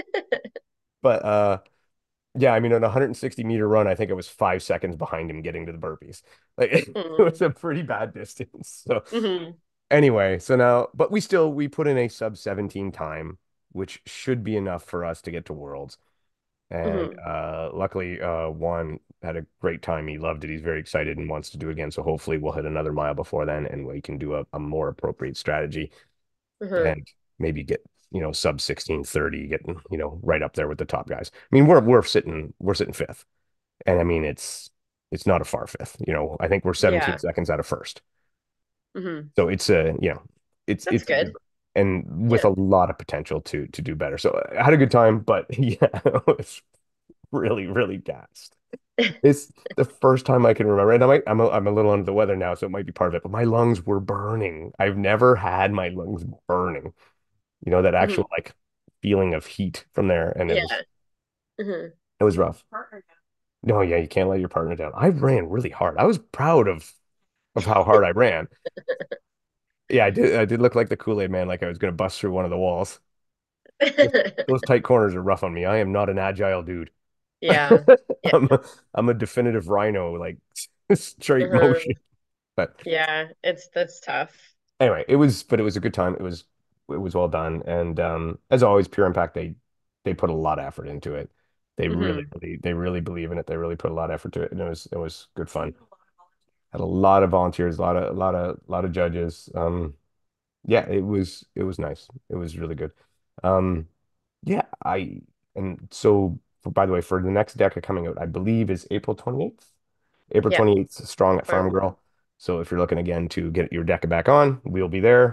But uh yeah, I mean, on a one hundred sixty meter run, I think it was five seconds behind him getting to the burpees. Like it was Mm. a pretty bad distance. So Mhm. anyway, so now, but we still we put in a sub seventeen time, which should be enough for us to get to Worlds. And Mhm. uh, luckily, uh, Juan had a great time. He loved it. He's very excited and wants to do it again. So hopefully, we'll hit another mile before then, and we can do a, a more appropriate strategy Mhm. and maybe get you know sub sixteen thirty, getting you know right up there with the top guys. I mean, we're we're sitting we're sitting fifth, and I mean it's it's not a far fifth. You know, I think we're seventeen Yeah. seconds out of first. Mhm. So it's a you know it's That's it's good good. and with Yeah. a lot of potential to to do better. So I had a good time, but yeah, it was really really gassed. It's the first time I can remember, and I might, I'm a, I'm a little under the weather now, so it might be part of it. But my lungs were burning. I've never had my lungs burning. You know that Mhm. actual like feeling of heat from there, and it was Yeah. Mhm. it was rough. Partner now. No, yeah, you can't let your partner down. I ran really hard. I was proud of of how hard I ran. Yeah, I did. I did look like the Kool-Aid man, like I was gonna bust through one of the walls. Those, those tight corners are rough on me. I am not an agile dude. Yeah. Yeah. I'm a, I'm a definitive rhino, like straight Mhm. motion. But Yeah. It's that's tough. anyway, it was, but it was a good time. It was, it was well done. And um, as always, Pure Impact, they they put a lot of effort into it. They really, Mhm. really, they really believe in it. They really put a lot of effort to it, and it was, it was good Must fun. have been a lot of volunteers. Had a lot of volunteers, a lot of, a lot of, a lot of judges. Um, yeah, it was, it was nice. It was really good. Um, yeah, I, and so, for, by the way, for the next deca coming out, I believe is April twenty-eighth. April Yeah. twenty-eighth, Strong at Farm Farm. Girl. So if you're looking again to get your deca back on, we'll be there.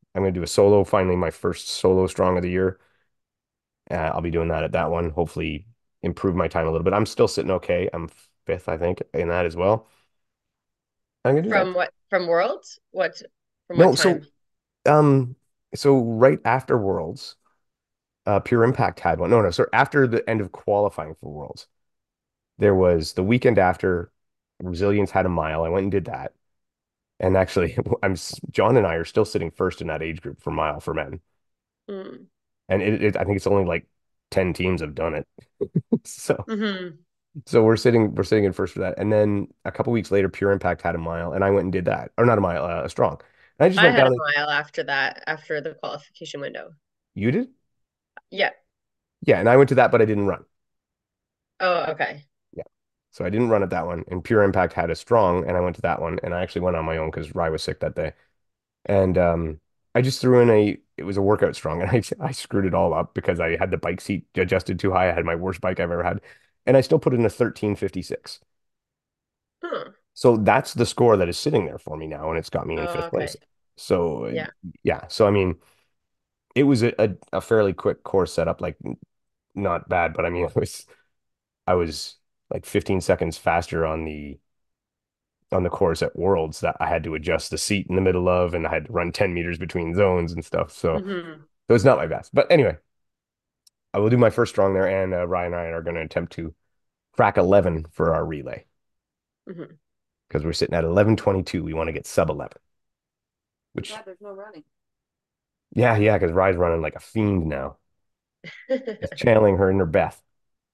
I'm gonna do a solo, finally my first solo strong of the year. Uh, I'll be doing that at that one. Hopefully improve my time a little bit. I'm still sitting okay. I'm fifth, I think, in that as well. I'm gonna do that. From what from Worlds? What from what No, so time? um, so right after Worlds, uh, Pure Impact had one. No, no, so after the end of qualifying for Worlds, there was the weekend after Brazilians had a mile. I went and did that. And actually, I'm John and I are still sitting first in that age group for mile for men. Mm. And it, it I think it's only like ten teams have done it. So Hmm. so we're sitting we're sitting in first for that. And then a couple weeks later, Pure Impact had a mile, and I went and did that. Or not a mile, uh, a strong. And I just I went had a down and mile after that, after the qualification window. you did? Yeah. Yeah, and I went to that, but I didn't run. Oh, okay. Yeah. So I didn't run at that one. And Pure Impact had a strong, and I went to that one. And I actually went on my own because Rye was sick that day. And um, I just threw in a, it was a workout strong, and I, I screwed it all up because I had the bike seat adjusted too high. I had my worst bike I've ever had. And I still put in a thirteen fifty-six. Huh. So that's the score that is sitting there for me now, and it's got me in Oh, fifth place. okay. So uh, Yeah. yeah, so I mean, it was a, a, a fairly quick course setup, like not bad, but I mean, it was I was like fifteen seconds faster on the on the course at Worlds that I had to adjust the seat in the middle of, and I had to run ten meters between zones and stuff. So Hmm. so it's not my best. But anyway, I will do my first strong there, and uh, Ryan and I are going to attempt to crack eleven for our relay Hmm. because we're sitting at eleven twenty-two. We want to get sub eleven, which, God, there's no running. yeah, yeah, because Rye's running like a fiend now. Just channeling her inner Beth.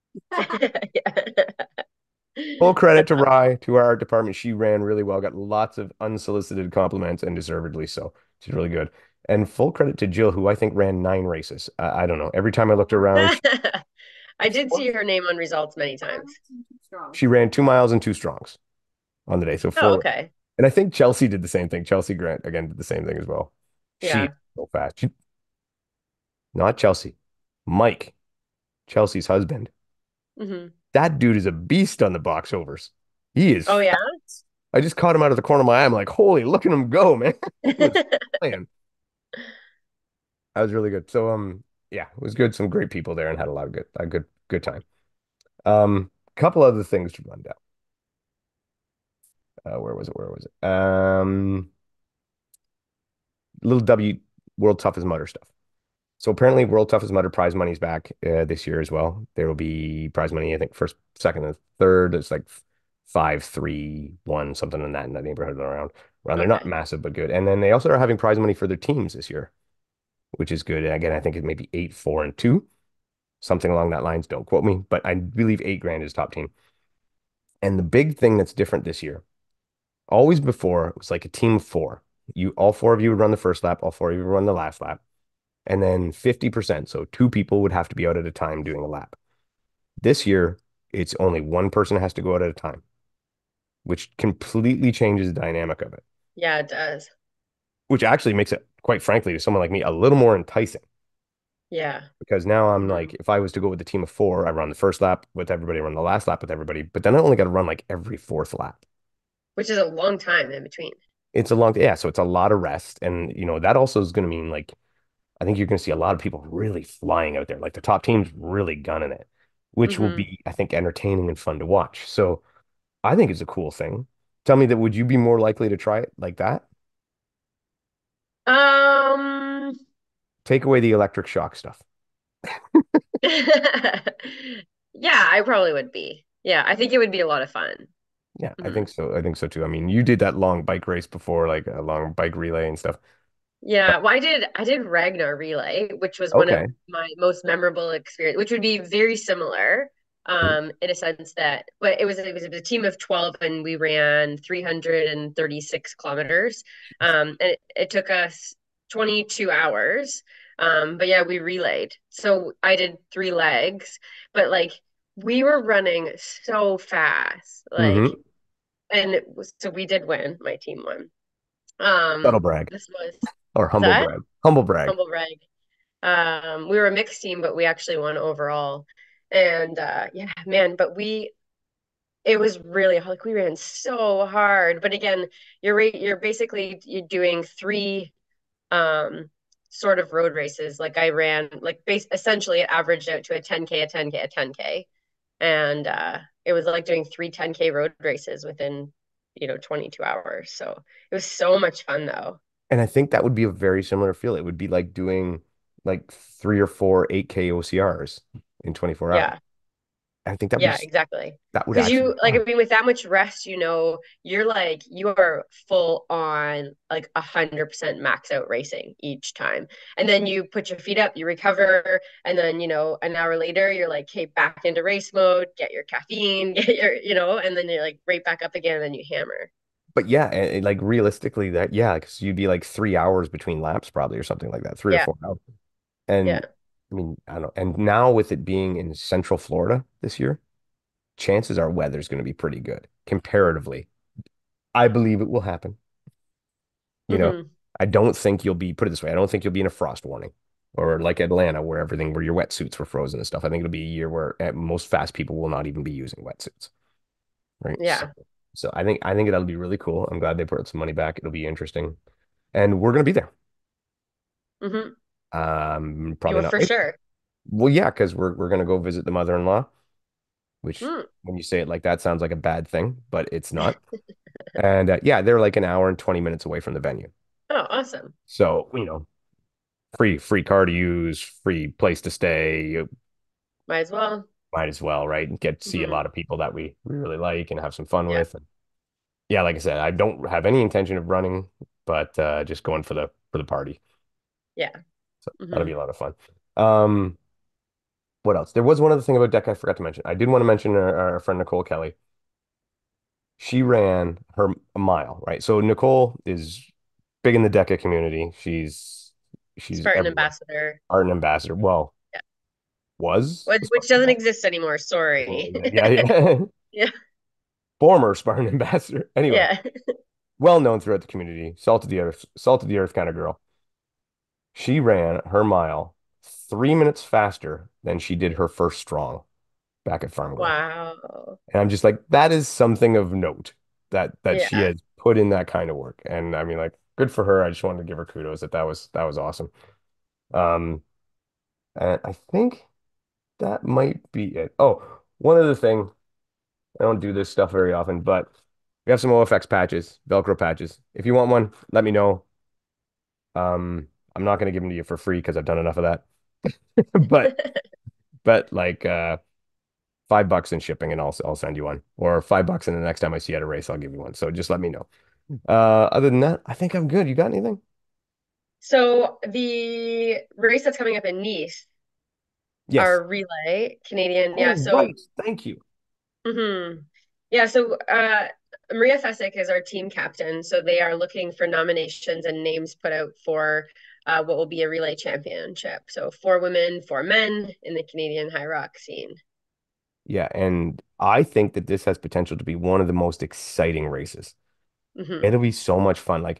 Yeah. Full credit That's to awesome. Rye, to our art department. She ran really well, got lots of unsolicited compliments, and deservedly so. She's really good. And full credit to Jill, who I think ran nine races. Uh, I don't know. Every time I looked around, she, I did see her name on results many times. Strong. she ran two miles and two strongs on the day. So Oh, full. okay. And I think Chelsea did the same thing. Chelsea Grant, again, did the same thing as well. She Yeah. so fast. She, not Chelsea. Mike, Chelsea's husband. Hmm. That dude is a beast on the box overs. He is Oh, yeah. fast. I just caught him out of the corner of my eye. I'm like, holy, look at him go, man. He was playing. That was really good. So um yeah, it was good. Some great people there and had a lot of good a good good time. Um couple other things to run down. Uh, where was it? Where was it? Um little W World Toughest Mudder stuff. So apparently World Toughest Mudder prize money's back uh, this year as well. There will be prize money, I think first, second, and third. It's like five, three, one, something in that in that neighborhood around. Around they're not Okay. massive but good. And then they also are having prize money for their teams this year, which is good. And again, I think it may be eight, four, and two. Something along that lines. Don't quote me, but I believe eight grand is top team. And the big thing that's different this year, always before, it was like a team of four. You, all four of you would run the first lap, all four of you would run the last lap, and then fifty percent. So two people would have to be out at a time doing a lap. This year, it's only one person has to go out at a time, which completely changes the dynamic of it, Yeah, it does. which actually makes it, quite frankly, to someone like me, a little more enticing. Yeah. Because now I'm Hmm. like, if I was to go with a team of four, I run the first lap with everybody, run the last lap with everybody, but then I only got to run like every fourth lap. Which is a long time in between. It's a long, yeah, so it's a lot of rest. And, you know, that also is going to mean like, I think you're going to see a lot of people really flying out there. Like the top team's really gunning it, which will Hmm. be, I think, entertaining and fun to watch. So I think it's a cool thing. Tell me that, would you be more likely to try it like that? Um, Take away the electric shock stuff. yeah, I probably would be. Yeah, I think it would be a lot of fun. Yeah, I Hmm. think so. I think so too. I mean, you did that long bike race before, like a long bike relay and stuff. Yeah, well, I did I did Ragnar Relay, which was one of Okay. my most memorable experience, which would be very similar, Mhm. um, in a sense that, but it was it was a team of twelve and we ran three hundred thirty-six kilometers. Um, and it, it took us twenty-two hours. Um, but yeah, we relayed. So I did three legs, but like we were running so fast, like, Mm-hmm. and it was, so we did win. My team won. Subtle Um, brag this was, or what's humble that? brag. Humble brag. Humble brag. Um, we were a mixed team, but we actually won overall. And uh, yeah, man, but we it was really like we ran so hard. But again, you're right, you're basically you're doing three. um, sort of road races. Like I ran, like base essentially it averaged out to a ten K, a ten K, a ten K. And uh, it was like doing three ten K road races within, you know, twenty-two hours. So it was so much fun though. And I think that would be a very similar feel. It would be like doing like three or four eight K O C Rs in twenty-four hours. Yeah. I think that would be Yeah, exactly. that would Because actually you, be like, I fun. mean, with that much rest, you know, you're like, you are full on like a hundred percent max out racing each time. And then you put your feet up, you recover, and then, you know, an hour later, you're like, hey, back into race mode, get your caffeine, get your, you know, and then you're like right back up again, and then you hammer. But yeah, and, and, like realistically, that yeah, because you'd be like three hours between laps probably or something like that, three or Yeah. four hours. And Yeah. I mean, I don't know. And now with it being in Central Florida this year, chances are weather's going to be pretty good comparatively. I believe it will happen. You know, Hmm. I don't think you'll be, put it this way, I don't think you'll be in a frost warning or like Atlanta where everything, where your wetsuits were frozen and stuff. I think it'll be a year where at most fast people will not even be using wetsuits. Right. So, Yeah. so I think, I think that'll be really cool. I'm glad they put some money back. It'll be interesting. And we're going to be there. Hmm. Um, You probably were not. for sure. Well, yeah, because we're, we're going to go visit the mother-in-law, which Mm. when you say it like that sounds like a bad thing, but it's not. And uh, yeah, they're like an hour and twenty minutes away from the venue. Oh, awesome. So, you know, free free car to use, free place to stay. You Might as well. might as well, right? And get to see a Hmm. lot of people that we, we really like and have some fun Yeah. with. And yeah, like I said, I don't have any intention of running, but uh, just going for the for the party. Yeah. So that'll Hmm. be a lot of fun. Um, what else? There was one other thing about deck I forgot to mention. I did want to mention our, our friend Nicole Kelly. She ran her a mile, right? So Nicole is big in the DECA community. She's she's Spartan everywhere. ambassador. Art ambassador. Well, Yeah. was Which, a which Spartan doesn't ambassador. exist anymore. Sorry. Yeah, yeah, yeah. Yeah. Former Spartan ambassador. Anyway, Yeah. well known throughout the community. Salt of the earth, salt of the earth kind of girl. She ran her mile three minutes faster than she did her first strong back at Farm Girl. Wow. And I'm just like, that is something of note that that she Yeah. has put in that kind of work. And I mean, like, good for her. I just wanted to give her kudos that that was that was awesome. Um, and I think that might be it. Oh, one other thing. I don't do this stuff very often, but we have some O F X patches, Velcro patches. If you want one, let me know. Um, I'm not going to give them to you for free because I've done enough of that. But but like uh five bucks in shipping and I'll I'll send you one. Or five bucks and the next time I see you at a race, I'll give you one. So just let me know. Uh, other than that, I think I'm good. You got anything? So the race that's coming up in Nice, Yes. our relay, Canadian. Yeah. Oh, So, right. Thank you. mhm. Yeah. So uh, Maria Fessick is our team captain. So they are looking for nominations and names put out for uh, what will be a relay championship. So four women, four men in the Canadian high rock scene. Yeah, and I think that this has potential to be one of the most exciting races. Hmm. It'll be so much fun. Like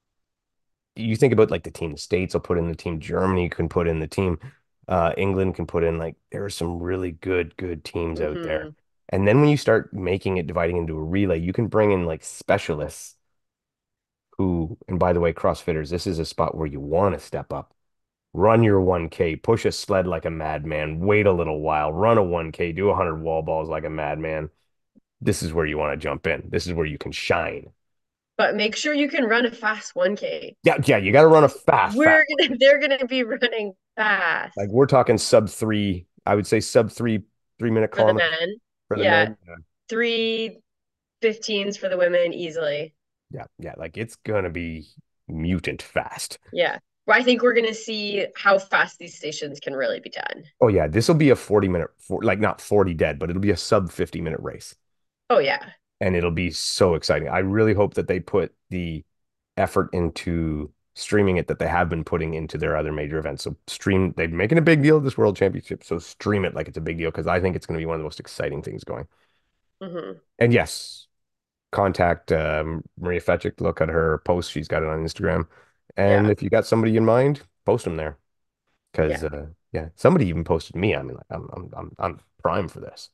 you think about like the team the States will put in the team, Germany can put in the team, uh, England can put in like there are some really good, good teams out there. Hmm. And then when you start making it dividing into a relay, you can bring in like specialists who, and by the way, CrossFitters, this is a spot where you want to step up. Run your one K, push a sled like a madman, wait a little while, run a one K, do one hundred wall balls like a madman. This is where you want to jump in. This is where you can shine. But make sure you can run a fast one K. Yeah, yeah, you got to run a fast, fast. We're gonna, they're gonna be running fast Like we're talking sub three, I would say sub three, three minute for the kilometers men. for the Yeah, men. Yeah, three fifteens for the women easily. yeah, yeah. Like it's gonna be mutant fast. Yeah. Well, I think we're gonna see how fast these stations can really be done. Oh yeah, this will be a forty minute, for, like not forty dead, but it'll be a sub fifty minute race. Oh yeah. And it'll be so exciting. I really hope that they put the effort into streaming it that they have been putting into their other major events. So stream, they're making a big deal of this World Championship. So stream it like it's a big deal because I think it's going to be one of the most exciting things going. Hmm. And yes, contact um, Maria Fetchick. Look at her post. She's got it on Instagram. And Yeah. if you got somebody in mind, post them there. Because Yeah. uh, yeah, somebody even posted me. I mean, like I'm I'm I'm I'm prime for this.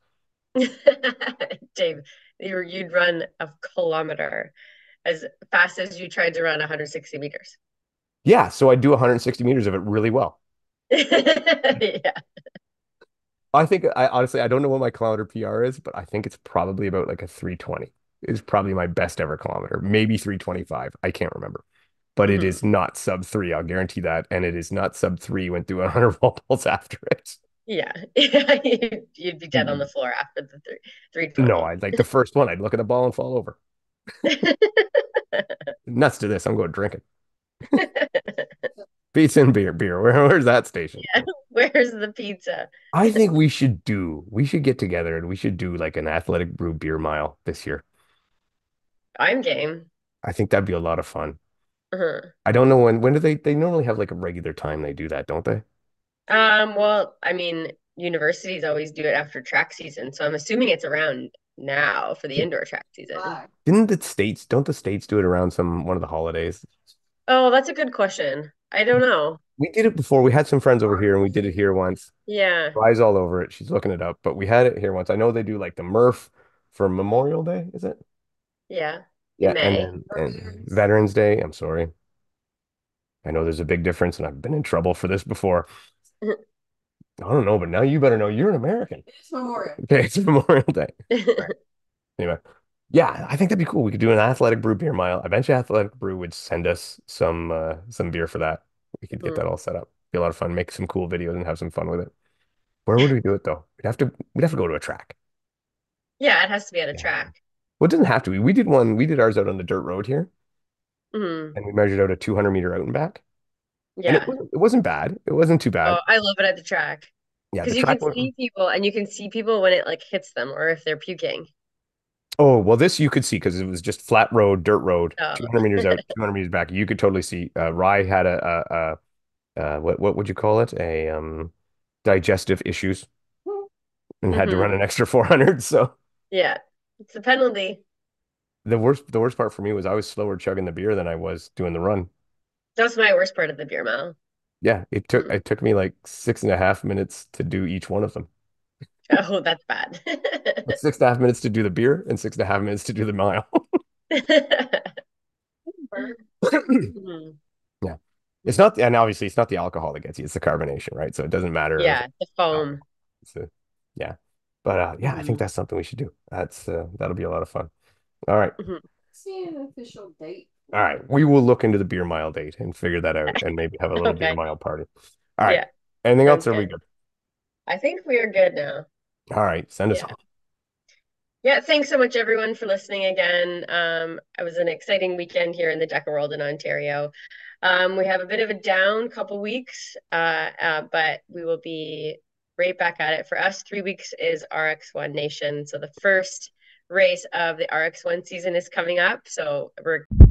Dave, you you'd run a kilometer as fast as you tried to run one hundred sixty meters. Yeah, so I do one hundred sixty meters of it really well. Yeah. I think I honestly I don't know what my kilometer P R is, but I think it's probably about like a three twenty. It's probably my best ever kilometer, maybe three twenty-five. I can't remember. But it Mhm. is not sub three, I'll guarantee that. And it is not sub three when doing one hundred wall balls after it. Yeah. You'd, you'd be dead on the Mhm. floor after the three, No, 320. I'd like the first one, I'd look at the ball and fall over. Nuts to this. I'm going drinking. Pizza and beer, beer. Where, where's that station? Yeah. Where's the pizza? I think we should do, we should get together and we should do like an athletic brew beer mile this year. I'm game. I think that'd be a lot of fun. Uh-huh. I don't know when, when do they, they normally have like a regular time they do that, don't they? Um, well, I mean, universities always do it after track season, so I'm assuming it's around now for the indoor track season. Didn't the states, don't the states do it around some, one of the holidays? Oh, that's a good question. I don't know. We did it before. We had some friends over here and we did it here once. Yeah, Eyes all over it. She's looking it up, but we had it here once. I know they do like the Murph for Memorial Day, is it? yeah, in Yeah, and May. then and Veterans Day. I'm sorry. I know there's a big difference, and I've been in trouble for this before. I don't know, but now you better know you're an American. It's Memorial. Okay, it's Memorial Day. All right. Anyway, yeah, I think that'd be cool. We could do an athletic brew beer mile. I bet you Athletic Brew would send us some uh some beer for that. We could get that Mhm. all set up. Be a lot of fun. Make some cool videos and have some fun with it. Where would we do it though? We'd have to we'd have to go to a track. Yeah, it has to be at a Yeah. track. Well, it doesn't have to be. We did one. We did ours out on the dirt road here, Hmm. and we measured out a two hundred meter out and back, and it Yeah. wasn't it wasn't bad. It wasn't too Oh, bad. I love it at the track Yeah, the because you track can went. see people and you can see people when it like hits them or if they're puking. Oh, well, this you could see because it was just flat road, dirt road, Oh, two hundred meters out, two hundred meters back. You could totally see. Uh, Rye had a, a, a, uh, what what would you call it? A um, digestive issues and had to hmm. run an extra four hundred. So Yeah. It's a penalty. the worst the worst part for me was I was slower chugging the beer than I was doing the run. That's my worst part of the beer mile. Yeah, it took Mm. it took me like six and a half minutes to do each one of them. Oh, that's bad. Six and a half minutes to do the beer and six and a half minutes to do the mile. Mhm. Yeah. It's not, and obviously it's not the alcohol that gets you, it's the carbonation, right? So it doesn't matter if Yeah, the foam. it's a, yeah. But uh yeah, I think Mhm. that's something we should do. That's uh, that'll be a lot of fun. All right. Mhm. See an official date. All right. We will look into the beer mile date and figure that out and maybe have a little beer Okay. mile party. All right. Yeah, Anything else? sounds Or are we good. good? I think we are good now. All right. Send us Yeah. off. Yeah, thanks so much everyone for listening again. Um, it was an exciting weekend here in the Deca World in Ontario. Um, we have a bit of a down couple weeks, uh, uh, but we will be right back at it. For us, three weeks is R X one Nation. So the first race of the R X one season is coming up. So we're